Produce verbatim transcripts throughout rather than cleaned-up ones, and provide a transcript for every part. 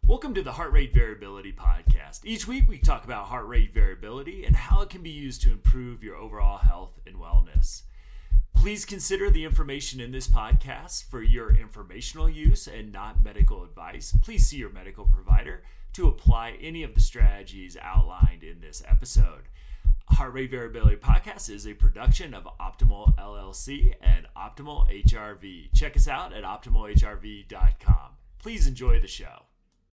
Welcome to the Heart Rate Variability Podcast. Each week we talk about heart rate variability and how it can be used to improve your overall health and wellness. Please consider the information in this podcast for your informational use and not medical advice. Please see your medical provider to apply any of the strategies outlined in this episode. Heart Rate Variability Podcast is a production of Optimal L L C and Optimal H R V. Check us out at optimal h r v dot com. Please enjoy the show.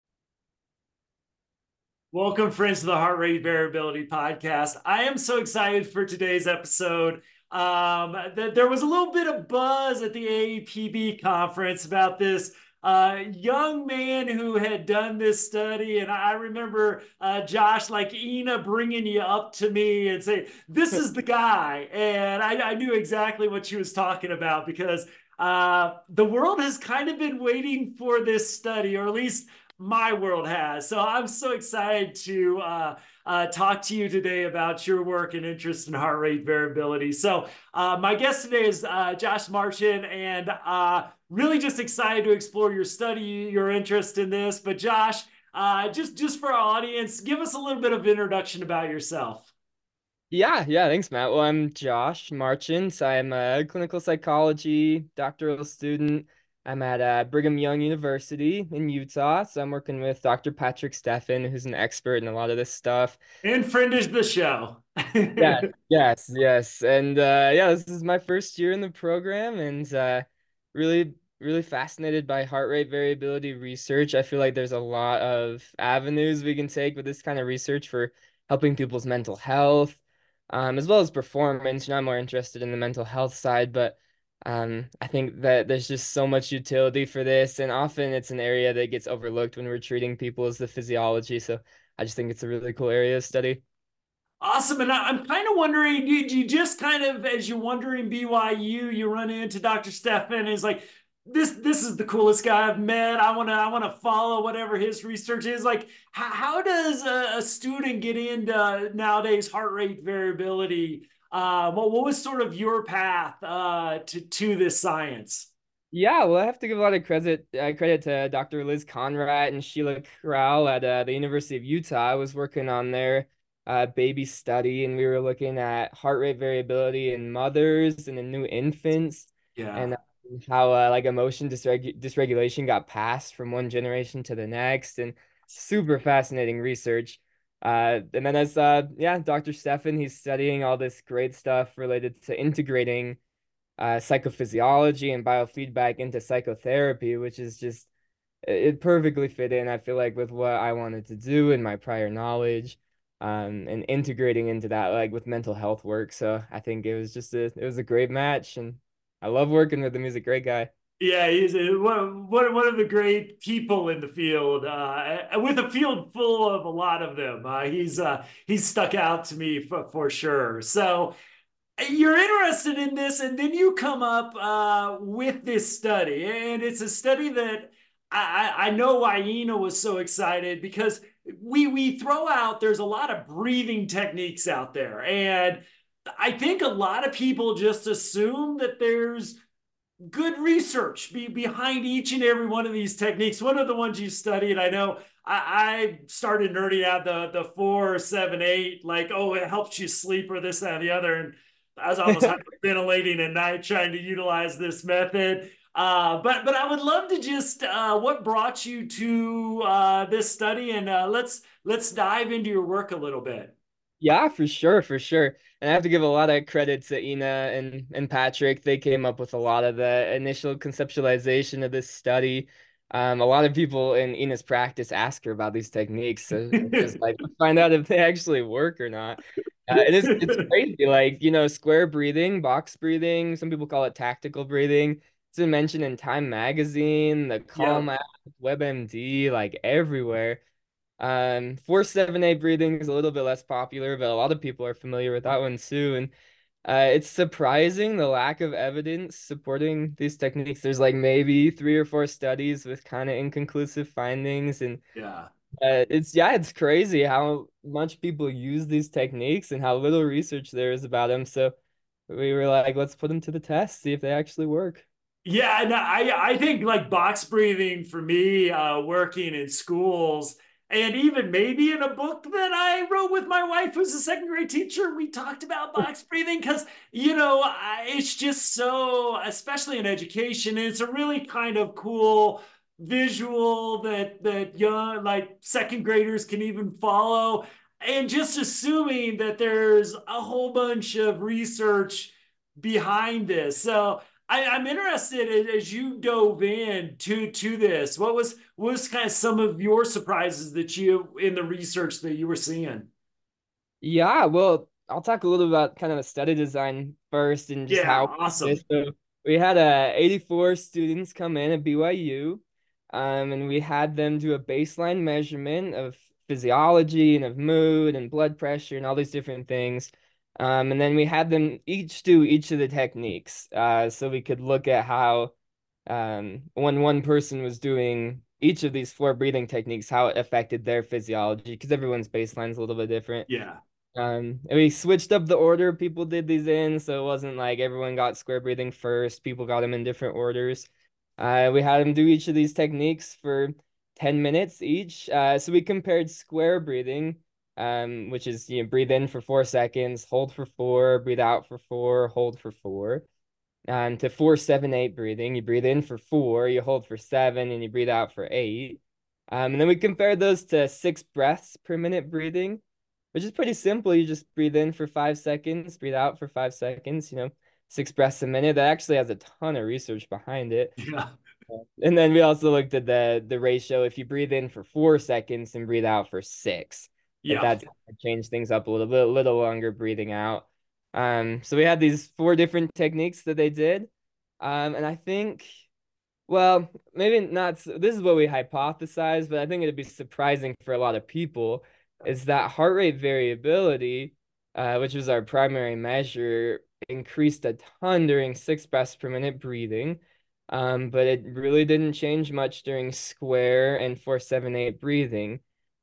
Welcome, friends, to the Heart Rate Variability Podcast. I am so excited for today's episode. Um, th- there was a little bit of buzz at the A A P B conference about this uh, young man who had done this study. And I remember, uh, Josh, like Ina bringing you up to me and saying, this is the guy. And I, I knew exactly what she was talking about because uh, the world has kind of been waiting for this study, or at least my world has. So I'm so excited to uh, uh, talk to you today about your work and interest in heart rate variability. So uh, my guest today is uh, Josh Marchin, and uh, really just excited to explore your study, your interest in this. But Josh, uh, just, just for our audience, give us a little bit of introduction about yourself. Yeah, yeah, thanks, Matt. Well, I'm Josh Marchant. I'm a clinical psychology doctoral student. I'm at uh, Brigham Young University in Utah. So I'm working with Doctor Patrick Steffen, who's an expert in a lot of this stuff. And friend is the show. Yeah, yes, yes. And uh, yeah, this is my first year in the program and uh, really, really fascinated by heart rate variability research. I feel like there's a lot of avenues we can take with this kind of research for helping people's mental health, um, as well as performance. You know, I'm more interested in the mental health side, but um, I think that there's just so much utility for this, and often it's an area that gets overlooked when we're treating people as the physiology. So I just think it's a really cool area to study. Awesome. And I, I'm kind of wondering, did you just kind of, as you're wondering B Y U, you run into Doctor Steffen and it's like, this this is the coolest guy I've met. I want to I want to follow whatever his research is. Like, how, how does a, a student get into nowadays heart rate variability? Uh, what, what was sort of your path uh, to, to this science? Yeah, well, I have to give a lot of credit uh, credit to Doctor Liz Conrad and Sheila Corral at uh, the University of Utah. I was working on their uh, baby study, and we were looking at heart rate variability in mothers and in new infants, and Yeah. uh, how uh, like emotion dysreg dysregulation got passed from one generation to the next, and super fascinating research. Uh, and then as uh, yeah, Doctor Steffen, he's studying all this great stuff related to integrating uh, psychophysiology and biofeedback into psychotherapy, which is just it perfectly fit in, I feel like, with what I wanted to do in my prior knowledge, um, and integrating into that like with mental health work. So I think it was just a it was a great match, and I love working with him. He's a great guy. Yeah, he's a, one, one of the great people in the field, uh, with a field full of a lot of them. Uh, he's uh, he's stuck out to me for, for sure. So you're interested in this, and then you come up uh, with this study, and it's a study that I, I know why Ina was so excited because we we throw out there's a lot of breathing techniques out there, and I think a lot of people just assume that there's good research be behind each and every one of these techniques. One of the ones you studied, I know I, I started nerding out the the four, seven, eight, like, oh, it helps you sleep or this, that, and the other. And I was almost hyperventilating at night trying to utilize this method. Uh, but but I would love to just uh, what brought you to uh, this study, and uh, let's let's dive into your work a little bit. Yeah, for sure, for sure. And I have to give a lot of credit to Ina and and Patrick. They came up with a lot of the initial conceptualization of this study. Um, a lot of people in Ina's practice ask her about these techniques, so just like to find out if they actually work or not. Uh, it is it's crazy, like you know, square breathing, box breathing. Some people call it tactical breathing. It's been mentioned in Time Magazine, the Calm Yep. app, WebMD, like everywhere. Um, four seven eight breathing is a little bit less popular, but a lot of people are familiar with that one too. And uh, it's surprising the lack of evidence supporting these techniques. There's like maybe three or four studies with kind of inconclusive findings, and Yeah. uh, it's yeah, it's crazy how much people use these techniques and how little research there is about them. So we were like, let's put them to the test, see if they actually work. Yeah, and I I think like box breathing for me, uh, working in schools, and even maybe in a book that I wrote with my wife, who's a second grade teacher, we talked about box breathing because you know I, it's just so, especially in education, it's a really kind of cool visual that that young like second graders can even follow, and just assuming that there's a whole bunch of research behind this, so. I, I'm interested as you dove in to to this. What was what was kind of some of your surprises that you in the research that you were seeing? Yeah, well, I'll talk a little about kind of the study design first and just Yeah, how this. awesome. So we had uh, eighty-four students come in at B Y U, um, and we had them do a baseline measurement of physiology and of mood and blood pressure and all these different things. Um, and then we had them each do each of the techniques, uh, so we could look at how, um, when one person was doing each of these four breathing techniques, how it affected their physiology, because everyone's baseline is a little bit different. Yeah, Um, and we switched up the order people did these in, so it wasn't like everyone got square breathing first. People got them in different orders. Uh, we had them do each of these techniques for ten minutes each. Uh, so we compared square breathing, um, which is you know, breathe in for four seconds, hold for four, breathe out for four, hold for four, um, to four, seven, eight breathing. You breathe in for four, you hold for seven, and you breathe out for eight. Um, and then we compared those to six breaths per minute breathing, which is pretty simple. You just breathe in for five seconds, breathe out for five seconds, you know, six breaths a minute. That actually has a ton of research behind it. yeah, And then we also looked at the the ratio. If you breathe in for four seconds and breathe out for six, that yeah. that's change things up a little bit, a little longer breathing out. Um, so we had these four different techniques that they did. Um, and I think, well, maybe not. This is what we hypothesized, but I think it'd be surprising for a lot of people is that heart rate variability, uh, which was our primary measure, increased a ton during six breaths per minute breathing. Um, but it really didn't change much during square and four, seven, eight breathing,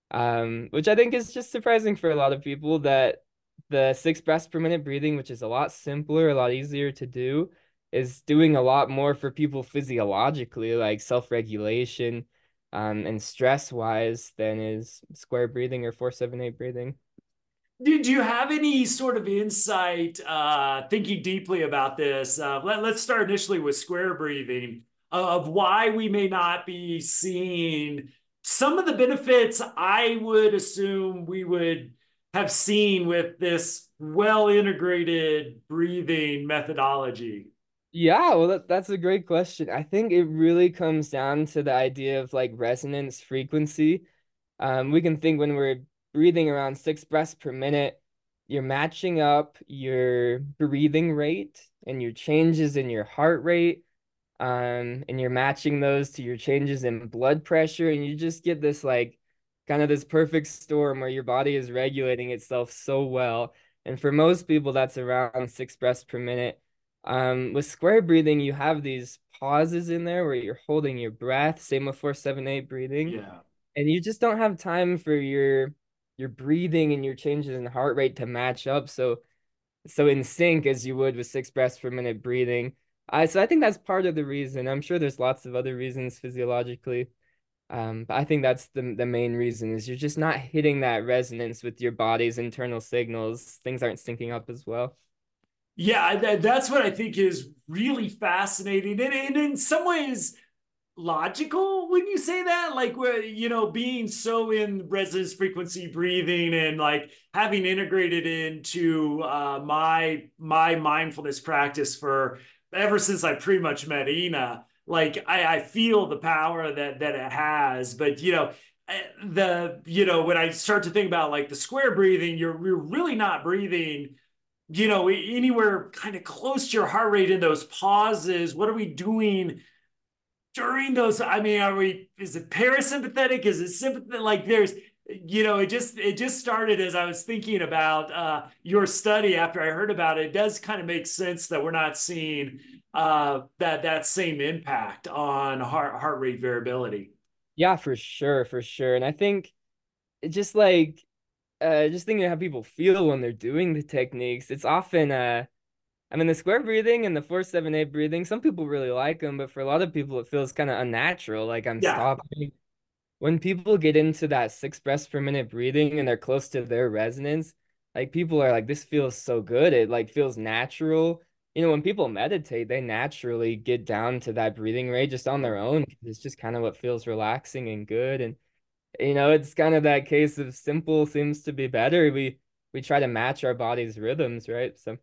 um, which I think is just surprising for a lot of people that the six breaths per minute breathing, which is a lot simpler, a lot easier to do, is doing a lot more for people physiologically, like self-regulation, um, and stress-wise than is square breathing or four seven eight breathing. Did you have any sort of insight, uh, thinking deeply about this? Uh, let, let's start initially with square breathing, uh, of why we may not be seeing some of the benefits I would assume we would have seen with this well integrated breathing methodology. Yeah, well, that, that's a great question. I think it really comes down to the idea of like resonance frequency. Um, we can think when we're breathing around six breaths per minute, you're matching up your breathing rate and your changes in your heart rate, um, and you're matching those to your changes in blood pressure, and you just get this like kind of this perfect storm where your body is regulating itself so well. And for most people, that's around six breaths per minute. Um, with square breathing, you have these pauses in there where you're holding your breath, same with four, seven, eight breathing, Yeah. and you just don't have time for your your breathing and your changes in heart rate to match up so so in sync as you would with six breaths per minute breathing. I so I think that's part of the reason. I'm sure there's lots of other reasons physiologically. Um, but I think that's the the main reason is you're just not hitting that resonance with your body's internal signals. Things aren't syncing up as well. Yeah, that, that's what I think is really fascinating. And, and in some ways, logical when you say that, like where you know being so in resonance frequency breathing and like having integrated into uh my my mindfulness practice for ever since I pretty much met Ina, like i i feel the power that that it has. But you know eh, the you know when I start to think about like the square breathing, you're you're really not breathing you know anywhere kind of close to your heart rate in those pauses. What are we doing during those? I mean, are we, is it parasympathetic, is it sympathetic? Like there's you know it just it just started as I was thinking about uh your study. After I heard about it, it does kind of make sense that we're not seeing uh that that same impact on heart heart rate variability. Yeah, for sure, for sure. And I think it just like uh just thinking of how people feel when they're doing the techniques, it's often uh I mean, the square breathing and the four seven eight breathing, some people really like them, but for a lot of people, it feels kind of unnatural. Like I'm Yeah. stopping. When people get into that six breaths per minute breathing and they're close to their resonance, like people are like, this feels so good. It like feels natural. You know, when people meditate, they naturally get down to that breathing rate just on their own. It's just kind of what feels relaxing and good. And you know, it's kind of that case of simple seems to be better. We we try to match our body's rhythms, right? So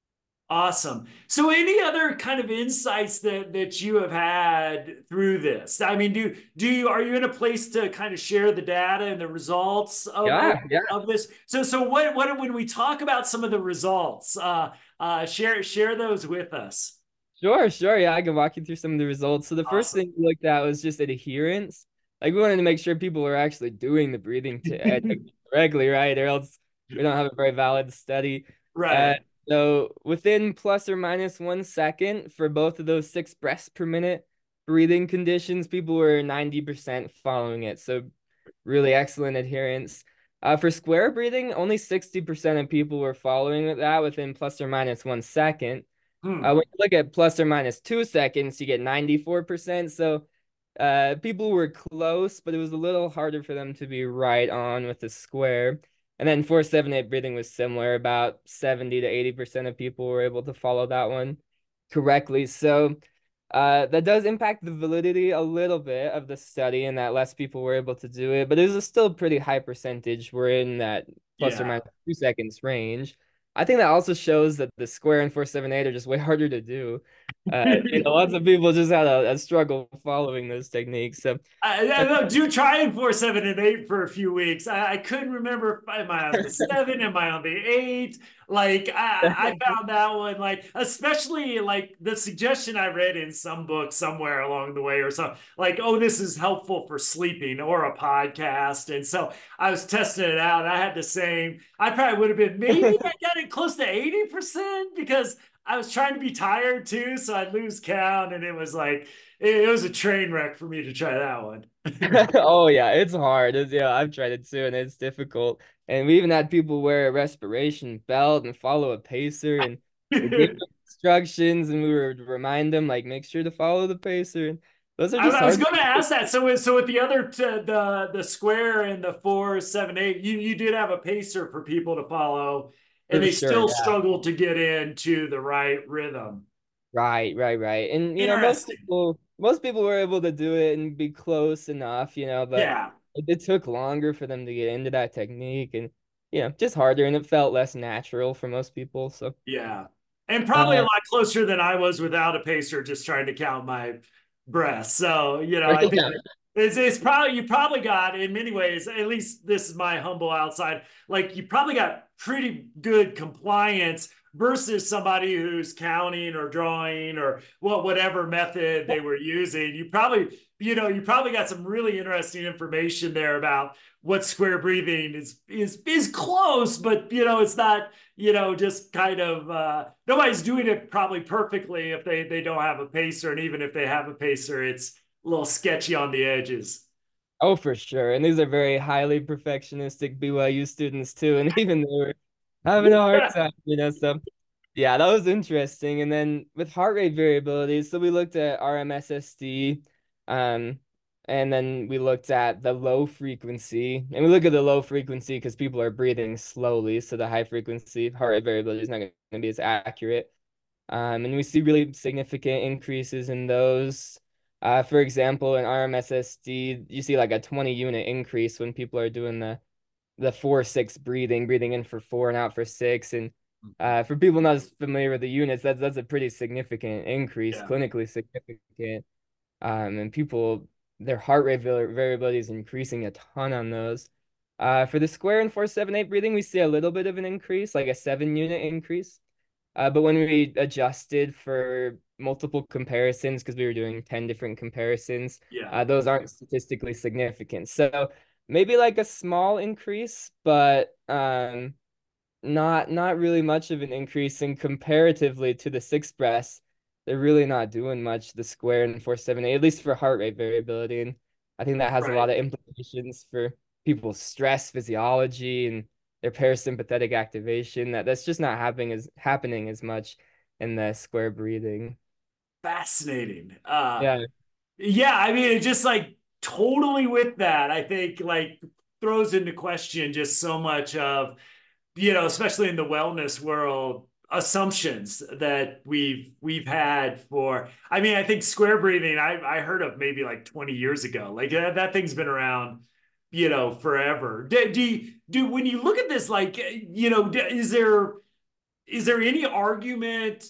Awesome. So, any other kind of insights that that you have had through this? I mean, do do you are you in a place to kind of share the data and the results of of, yeah, yeah. of this? So, so what what when we talk about some of the results, uh, uh, share share those with us. Sure, sure. Yeah, I can walk you through some of the results. So the first Awesome. thing we looked at was just adherence. Like we wanted to make sure people were actually doing the breathing to uh, technique correctly, right? Or else we don't have a very valid study. Uh, Right. so within plus or minus one second for both of those six breaths per minute breathing conditions, people were ninety percent following it. So really excellent adherence. Uh, for square breathing, only sixty percent of people were following that within plus or minus one second. Uh, Hmm. when you look at plus or minus two seconds, you get ninety-four percent. So uh, people were close, but it was a little harder for them to be right on with the square. And then four seven eight breathing was similar. About seventy to eighty percent of people were able to follow that one correctly. So uh, that does impact the validity a little bit of the study and that less people were able to do it, but it was a still pretty high percentage. We're in that plus or Yeah. minus two seconds range. I think that also shows that the square and four seven eight are just way harder to do. Uh, you know, lots of people just had a, a struggle following those techniques. So, I, I know, do try and four, seven, and eight for a few weeks. I, I couldn't remember if am I on the seven, am I on the eight? Like I, I found that one like, especially like the suggestion I read in some book somewhere along the way or something, like, oh, this is helpful for sleeping or a podcast. And so I was testing it out. I had the same. I probably would have been maybe I got it close to eighty percent because I was trying to be tired too, so I'd lose count, and it was like it, was a train wreck for me to try that one. oh yeah, it's hard. It's, yeah, I've tried it too, and it's difficult. And we even had people wear a respiration belt and follow a pacer, and we gave them instructions, and we would remind them like, make sure to follow the pacer. And those are I, just I was hard. going to ask that. So, with, so with the other t- the the square and the four, seven, eight, you you did have a pacer for people to follow, and For they sure, still yeah. struggled to get into the right rhythm. Right, right, right. And you know, most Interesting. people most people were able to do it and be close enough, you know, but Yeah. it, it took longer for them to get into that technique and you know, just harder and it felt less natural for most people. So Yeah. And probably a uh lot closer than I was without a pacer, just trying to count my breaths. So, you know, I think yeah. it's, it's probably, you probably got, in many ways, at least this is my humble outside, like you probably got pretty good compliance versus somebody who's counting or drawing or what, whatever method they were using. You probably, you know, you probably got some really interesting information there about what square breathing is, is, is close, but, you know, it's not, you know, just kind of uh, nobody's doing it probably perfectly if they they don't have a pacer, and even if they have a pacer, it's a little sketchy on the edges. Oh, for sure. And these are very highly perfectionistic B Y U students too. And even they were having a hard time, you know, so yeah, that was interesting. And then with heart rate variability, so we looked at R M S S D, um, and then we looked at the low frequency. And we look at the low frequency because people are breathing slowly, so the high frequency heart rate variability is not going to be as accurate. Um, and we see really significant increases in those. Uh, for example, in R M S S D, you see like a twenty unit increase when people are doing the the four six breathing, breathing in for four and out for six. And uh, for people not as familiar with the units, that's that's a pretty significant increase, Yeah. clinically significant. Um, and people, their heart rate variability is increasing a ton on those. Uh, for the square and four seven eight breathing, we see a little bit of an increase, like a seven unit increase. Uh, but when we adjusted for multiple comparisons, because we were doing ten different comparisons, Yeah. uh, those aren't statistically significant. So maybe like a small increase, but um, not not really much of an increase. And comparatively to the six breaths, they're really not doing much, the square and four seven eight, at least for heart rate variability. And I think that has a Right. lot of implications for people's stress physiology and their parasympathetic activation. That that's just not happening as happening as much in the square breathing. Fascinating. Uh, Yeah. yeah, I mean, it just like totally with that, I think like throws into question just so much of, you know, especially in the wellness world, assumptions that we've we've had for. I mean, I think square breathing, I I heard of maybe like twenty years ago. Like that, that thing's been around, you know, forever. Do, do you, do when you look at this, like, you know, is there is there any argument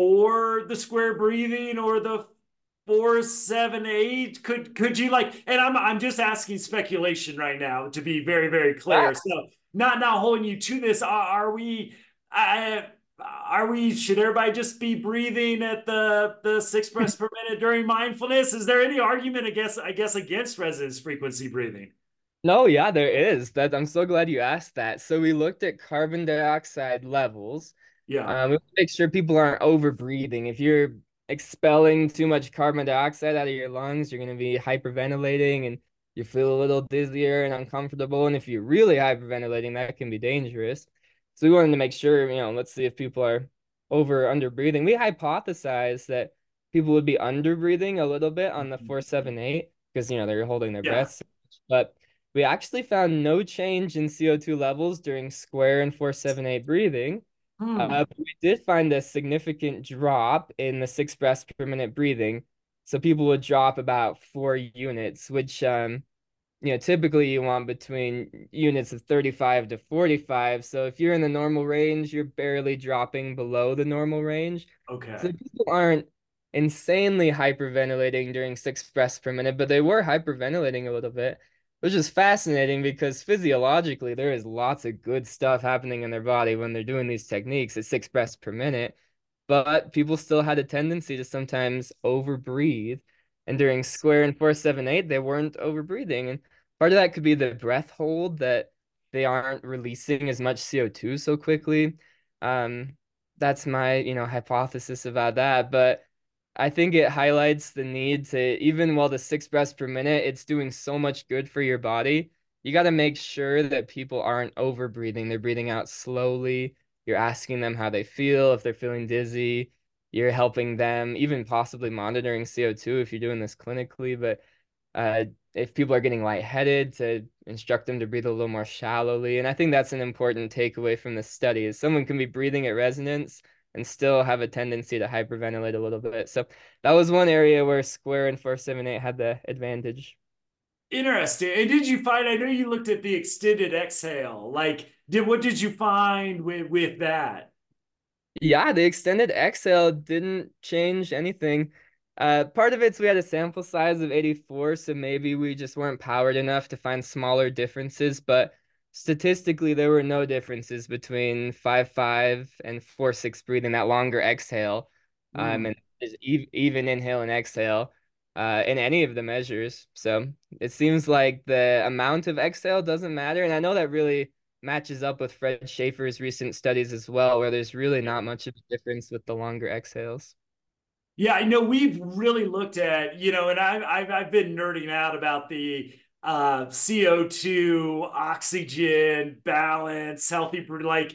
for the square breathing or the four, seven, eight? Could could you like? And I'm I'm just asking speculation right now to be very very clear. So not not holding you to this. Are, are we? Uh, are we? Should everybody just be breathing at the the six breaths per minute during mindfulness? Is there any argument against I guess against resonance frequency breathing? No, yeah, there is. That I'm so glad you asked that. So we looked at carbon dioxide levels. Yeah. Um, we want to make sure people aren't over breathing. If you're expelling too much carbon dioxide out of your lungs, you're going to be hyperventilating and you feel a little dizzier and uncomfortable. And if you're really hyperventilating, that can be dangerous. So we wanted to make sure, you know, let's see if people are over or under breathing. We hypothesized that people would be under breathing a little bit on the four seven eight because, you know, they're holding their Yeah. breaths. But we actually found no change in C O two levels during square and four seven eight breathing. Hmm. Uh, but we did find a significant drop in the six breaths per minute breathing. So people would drop about four units, which um, you know, typically you want between units of thirty-five to forty-five. So if you're in the normal range, you're barely dropping below the normal range. So Okay. people aren't insanely hyperventilating during six breaths per minute, but they were hyperventilating a little bit, which is fascinating because physiologically there is lots of good stuff happening in their body when they're doing these techniques at six breaths per minute. But people still had a tendency to sometimes overbreathe. And during square and four seven eight, they weren't overbreathing. And part of that could be the breath hold that they aren't releasing as much C O two so quickly. Um, that's my, you know, hypothesis about that. But I think it highlights the need to, even while the six breaths per minute, it's doing so much good for your body. You got to make sure that people aren't over breathing. They're breathing out slowly. You're asking them how they feel, if they're feeling dizzy. You're helping them, even possibly monitoring C O two if you're doing this clinically. But uh, if people are getting lightheaded, to instruct them to breathe a little more shallowly. And I think that's an important takeaway from this study is someone can be breathing at resonance and still have a tendency to hyperventilate a little bit. So that was one area where Square and four seven eight had the advantage. Interesting. And did you find? I know you looked at the extended exhale. Like, did what did you find with with that? Yeah, the extended exhale didn't change anything. Uh, part of it's we had a sample size of eighty-four, so maybe we just weren't powered enough to find smaller differences, but statistically there were no differences between five five and four six breathing, that longer exhale, um, Hmm. and just ev even inhale and exhale, uh, in any of the measures. So it seems like the amount of exhale doesn't matter, and I know that really matches up with Fred Schaefer's recent studies as well, where there's really not much of a difference with the longer exhales. Yeah, I know we've really looked at, you know, and I've I've, I've been nerding out about the uh, C O two, oxygen balance, healthy, like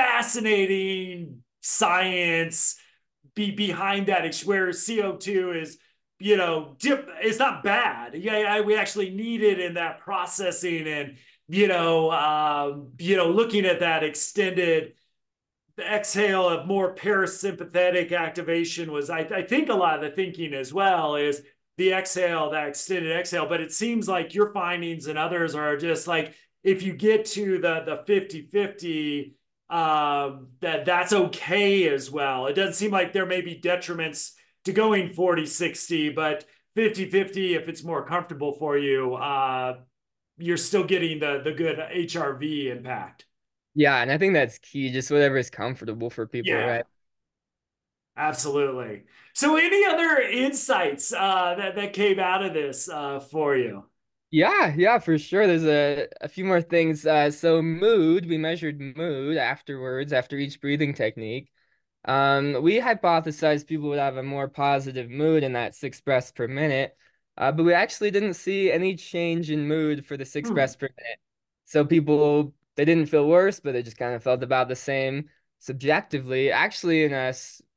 fascinating science be behind that. Where C O two is, you know, dip, it's not bad. Yeah, I, we actually need it in that processing and, you know, um, you know, looking at that extended the exhale of more parasympathetic activation was, I, I think, a lot of the thinking as well is the exhale, that extended exhale. But it seems like your findings and others are just like if you get to the the fifty fifty, um, that that's okay as well. It doesn't seem like there may be detriments to going forty sixty, but fifty fifty, if it's more comfortable for you, uh, you're still getting the the good H R V impact. Yeah, and I think that's key, just whatever is comfortable for people, Yeah. right? Absolutely. So, any other insights uh, that that came out of this uh, for you? Yeah, yeah, for sure. There's a, a few more things. Uh, so mood, we measured mood afterwards, after each breathing technique. Um, we hypothesized people would have a more positive mood in that six breaths per minute, uh, but we actually didn't see any change in mood for the six Hmm. breaths per minute. So people, they didn't feel worse, but they just kind of felt about the same subjectively. Actually, in us,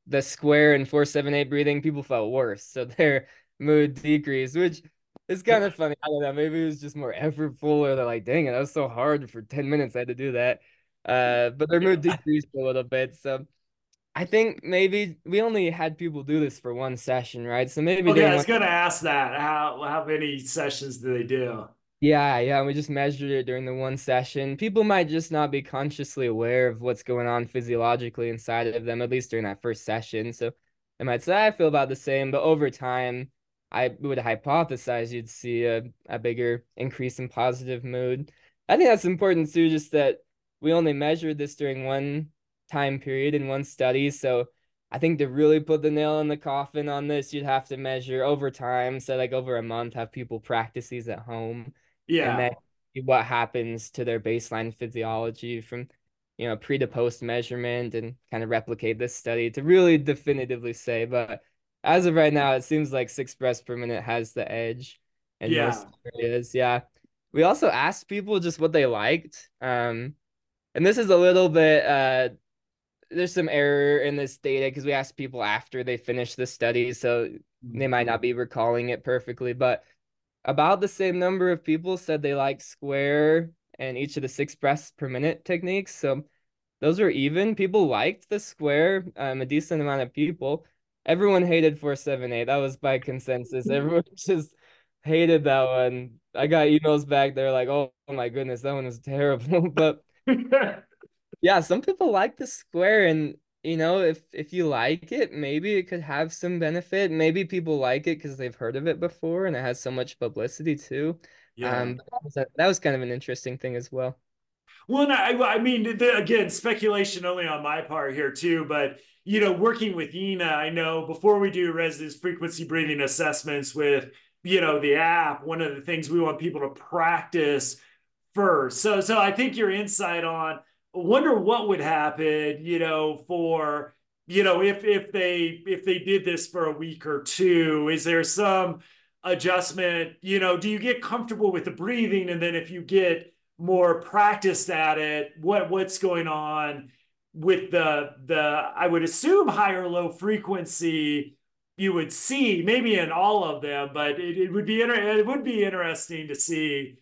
the square and four seven eight breathing, people felt worse, so their mood decreased, which is kind of funny. I don't know, maybe it was just more effortful, or they're like, dang it, that was so hard for ten minutes, I had to do that. Uh, but their mood Yeah. decreased a little bit, so I think maybe we only had people do this for one session, right? So maybe Okay, I during was one. gonna ask that. How how many sessions do they do? Yeah, yeah, we just measured it during the one session. People might just not be consciously aware of what's going on physiologically inside of them, at least during that first session. So they might say, I feel about the same, but over time, I would hypothesize you'd see a, a bigger increase in positive mood. I think that's important too, just that we only measured this during one time period in one study. So I think to really put the nail in the coffin on this, you'd have to measure over time. So, like over a month, have people practice these at home and Yeah, then what happens to their baseline physiology from you know pre to post measurement and kind of replicate this study to really definitively say. But as of right now, it seems like six breaths per minute has the edge in yeah, most areas. Yeah. We also asked people just what they liked. Um, and this is a little bit uh there's some error in this data because we asked people after they finished the study, so they might not be recalling it perfectly, but about the same number of people said they like square and each of the six breaths per minute techniques. So those were even. People liked the square, um, a decent amount of people. Everyone hated four seven eight. That was by consensus. Everyone just hated that one. I got emails back. They're like, oh, oh my goodness, that one was terrible. But yeah. yeah, some people like the square, and you know, if if you like it, maybe it could have some benefit. Maybe people like it because they've heard of it before and it has so much publicity too. Um, but that was, a- that was kind of an interesting thing as well. Well, no, I, I mean, the, again, speculation only on my part here too. But you know, working with Ina, I know before we do resonance frequency breathing assessments with you know the app, one of the things we want people to practice first. So, so I think your insight on wonder what would happen, you know, for you know if if they if they did this for a week or two, is there some adjustment? You know, do you get comfortable with the breathing, and then if you get more practiced at it, what what's going on with the the I would assume higher low frequency you would see maybe in all of them, but it, it would be inter- it would be interesting to see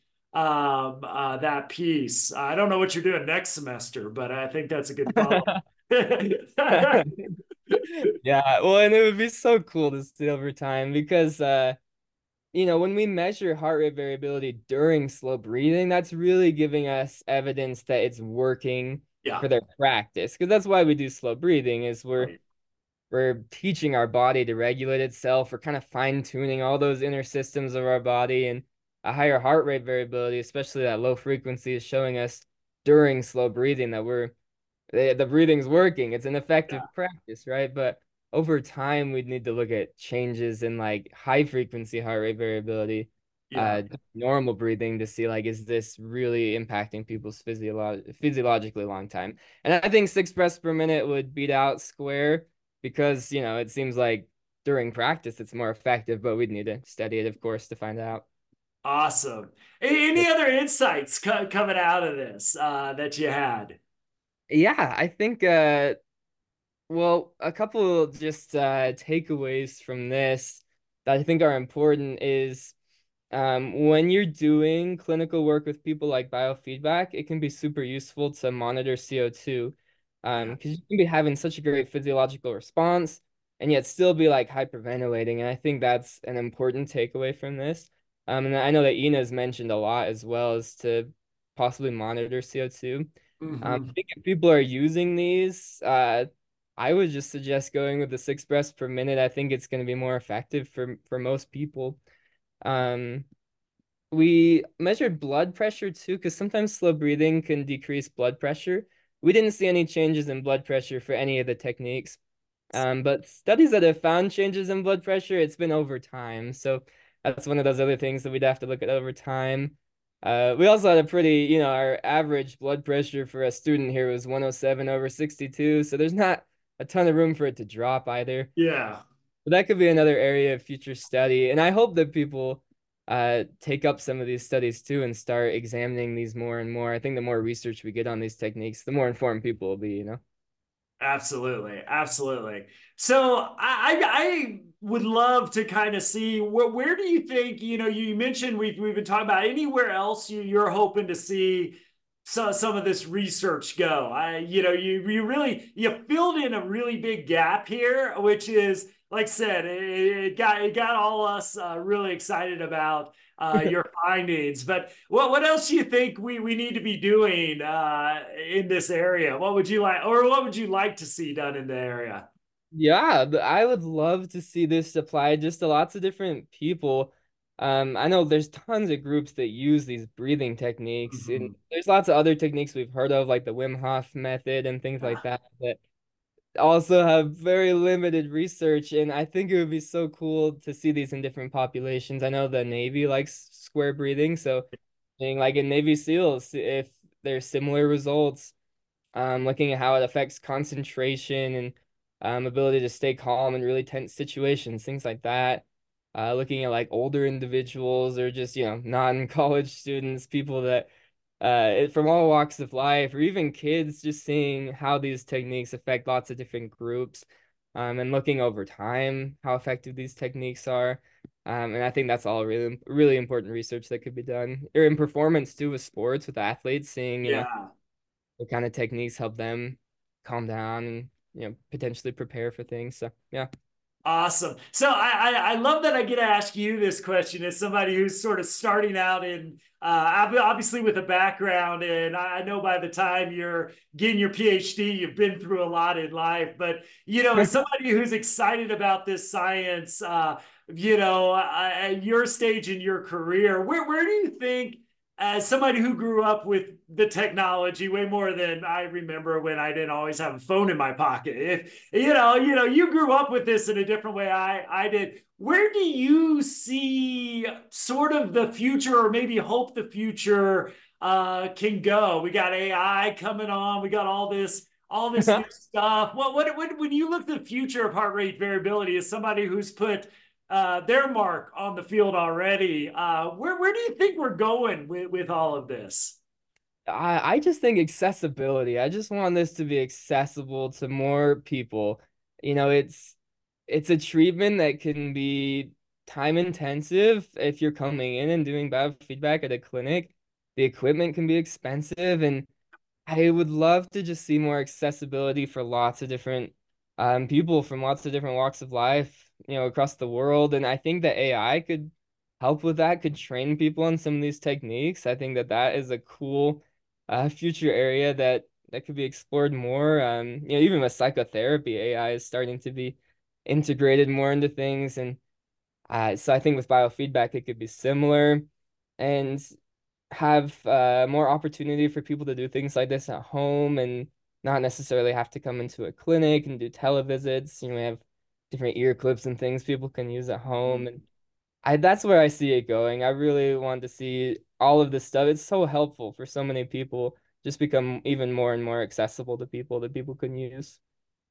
um, uh, that piece. I don't know what you're doing next semester, but I think that's a good follow. Yeah, well, and it would be so cool to see over time because uh you know, when we measure heart rate variability during slow breathing, that's really giving us evidence that it's working Yeah, for their practice. Because that's why we do slow breathing, is we're right. we're teaching our body to regulate itself. We're kind of fine-tuning all those inner systems of our body, and a higher heart rate variability, especially that low frequency, is showing us during slow breathing that we're the, the breathing's working. It's an Yeah, effective practice, right? But over time, we'd need to look at changes in like high frequency heart rate variability, yeah. uh, normal breathing to see like, is this really impacting people's physiolo physiologically long time? And I think six breaths per minute would beat out square because, you know, it seems like during practice it's more effective, but we'd need to study it, of course, to find out. Awesome. Any other insights co- coming out of this uh, that you had? Yeah, I think uh well, a couple just uh, takeaways from this that I think are important is um, when you're doing clinical work with people like biofeedback, it can be super useful to monitor C O two um, Yeah. because you can be having such a great physiological response and yet still be like hyperventilating. And I think that's an important takeaway from this. Um, and I know that Ina's mentioned a lot as well as to possibly monitor C O two. Um, I Hmm. think if people are using these, uh, I would just suggest going with the six breaths per minute. I think it's going to be more effective for for most people. Um, we measured blood pressure too, because sometimes slow breathing can decrease blood pressure. We didn't see any changes in blood pressure for any of the techniques. Um, but studies that have found changes in blood pressure, it's been over time. So that's one of those other things that we'd have to look at over time. Uh, we also had a pretty, you know, our average blood pressure for a student here was one oh seven over sixty-two. So there's not a ton of room for it to drop either. Yeah. But that could be another area of future study. And I hope that people uh, take up some of these studies too and start examining these more and more. I think the more research we get on these techniques, the more informed people will be, you know? Absolutely, absolutely. So I, I, I would love to kind of see where, where do you think, you know, you mentioned we've we've been talking about anywhere else you you're hoping to see some some of this research go. I, you know, you you really you filled in a really big gap here, which is like I said, it, it got it got all us uh, really excited about uh, your findings. But what what else do you think we we need to be doing uh, in this area? What would you like, or what would you like to see done in the area? Yeah, th- I would love to see this applied just to lots of different people. Um, I know there's tons of groups that use these breathing techniques, and Mhm. there's lots of other techniques we've heard of, like the Wim Hof method and things like Yeah. that, that also have very limited research. And I think it would be so cool to see these in different populations. I know the Navy likes square breathing, so being like in Navy SEALs, if there's similar results, um, looking at how it affects concentration and um, ability to stay calm in really tense situations, things like that. Uh, looking at like older individuals or just, you know, non-college students, people that uh, it, from all walks of life, or even kids, just seeing how these techniques affect lots of different groups, um, and looking over time how effective these techniques are. Um, and I think that's all really, really important research that could be done, or in performance too, with sports, with athletes, seeing, you know, Yeah. what kind of techniques help them calm down and, you know, potentially prepare for things. So yeah. Awesome. So I, I, I love that I get to ask you this question as somebody who's sort of starting out in uh, obviously with a background, and I know by the time you're getting your PhD, you've been through a lot in life. But you know, as somebody who's excited about this science, uh, you know, uh, at your stage in your career, where where do you think, as somebody who grew up with the technology way more than I remember when I didn't always have a phone in my pocket. If you know, you know, you grew up with this in a different way I I did. Where do you see sort of the future, or maybe hope the future uh, can go? We got A I coming on. We got all this all this new stuff. What what when when you look at the future of heart rate variability as somebody who's put uh, their mark on the field already. Uh, where where do you think we're going with with all of this? I, I just think accessibility. I just want this to be accessible to more people. You know, it's it's a treatment that can be time intensive if you're coming in and doing biofeedback at a clinic. The equipment can be expensive, and I would love to just see more accessibility for lots of different um, people from lots of different walks of life, you know, across the world. And I think that A I could help with that, could train people on some of these techniques. I think that that is a cool uh, future area that that could be explored more. Um, you know, even with psychotherapy, A I is starting to be integrated more into things, and uh, so I think with biofeedback, it could be similar. And have uh, more opportunity for people to do things like this at home and not necessarily have to come into a clinic and do televisits. You know, we have different ear clips and things people can use at home. And I that's where I see it going. I really want to see all of this stuff. It's so helpful for so many people, just become even more and more accessible to people that people can use.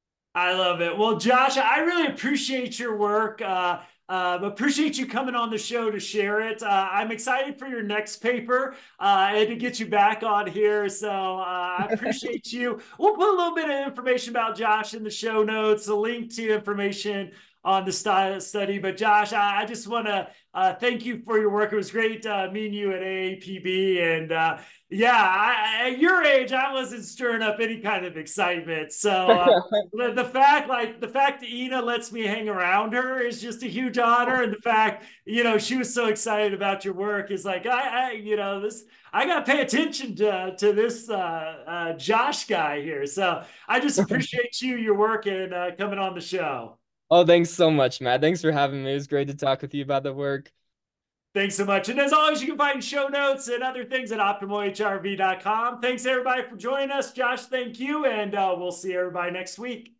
I love it. Well, Josh, I really appreciate your work. Uh, uh, appreciate you coming on the show to share it. Uh, I'm excited for your next paper uh, and to get you back on here. So uh, I appreciate you. We'll put a little bit of information about Josh in the show notes, a link to information on the study. But Josh, I, I just want to uh, thank you for your work. It was great uh, meeting you at A A P B, and uh, yeah, I, at your age, I wasn't stirring up any kind of excitement. So uh, the, the fact, like the fact that Ina lets me hang around her is just a huge honor, and the fact, you know, she was so excited about your work is like, I, I you know, this, I got to pay attention to to this uh, uh, Josh guy here. So I just appreciate you, your work, and uh, coming on the show. Oh, thanks so much, Matt. Thanks for having me. It was great to talk with you about the work. Thanks so much. And as always, you can find show notes and other things at optimal h r v dot com. Thanks everybody for joining us. Josh, thank you. And uh, we'll see everybody next week.